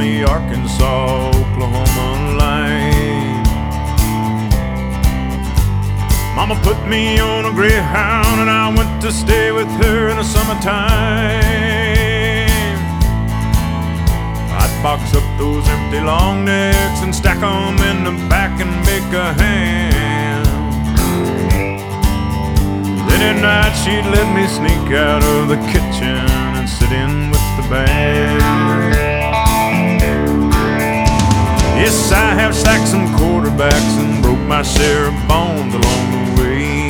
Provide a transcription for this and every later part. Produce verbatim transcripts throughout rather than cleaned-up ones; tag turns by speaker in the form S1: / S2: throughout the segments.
S1: the Arkansas-Oklahoma line. Mama put me on a Greyhound and I went to stay with her in the summertime. I'd box up those empty long necks and stack them in the back and make a ham. Then at night she'd let me sneak out of the kitchen and sit in with the band. Yes, I have sacked some quarterbacks and broke my share of bones along the way.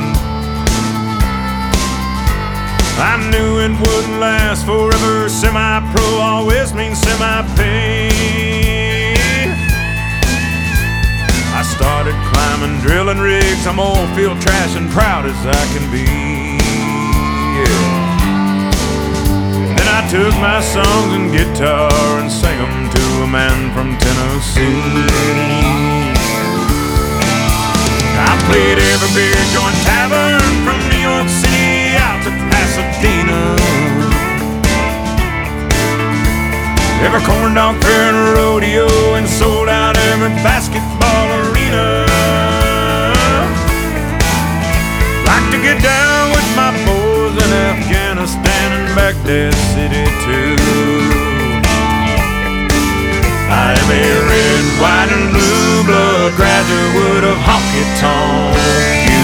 S1: I knew it wouldn't last forever. Semi-pro always means semi-pay. I started climbing drilling rigs. I'm oil field trash and proud as I can be. Yeah. Then I took my songs and guitar and sang them to a man from Tennessee. I played every beer joint tavern from New York City out to Pasadena, every corn dog fair and rodeo, and sold out every basketball arena. Like to get down with my boys in Afghanistan and Baghdad City too. I am a red, white, and blue blood graduate of honky-tonk U.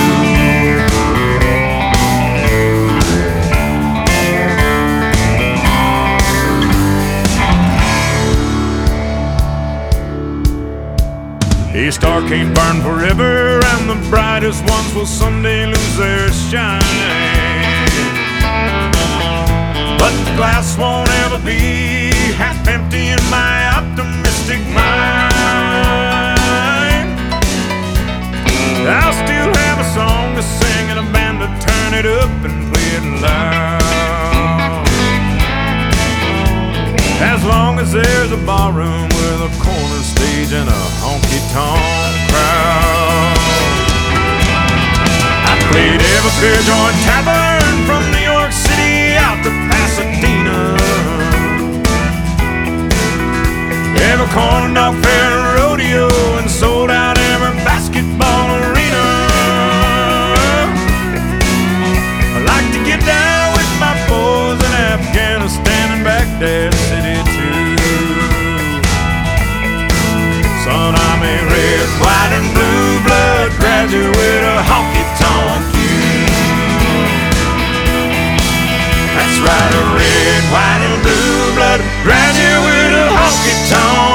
S1: A star can't burn forever, and the brightest ones will someday lose their shine. But the glass won't ever be half empty in my optimistic mind. I'll still have a song to sing and a band to turn it up and play it loud, as long as there's a barroom with a corner stage and a honky-tonk crowd. I played every beer joint tavern from New York City out to Pasadena, every corn dog fair and rodeo, and sold out every basketball arena. I like to get down with my boys in Afghanistan and Baghdad City too. Son, I'm a red, white, and blue blood graduate of honky-tonk U. That's right, a red, white, and blue blood graduate of honky-tonk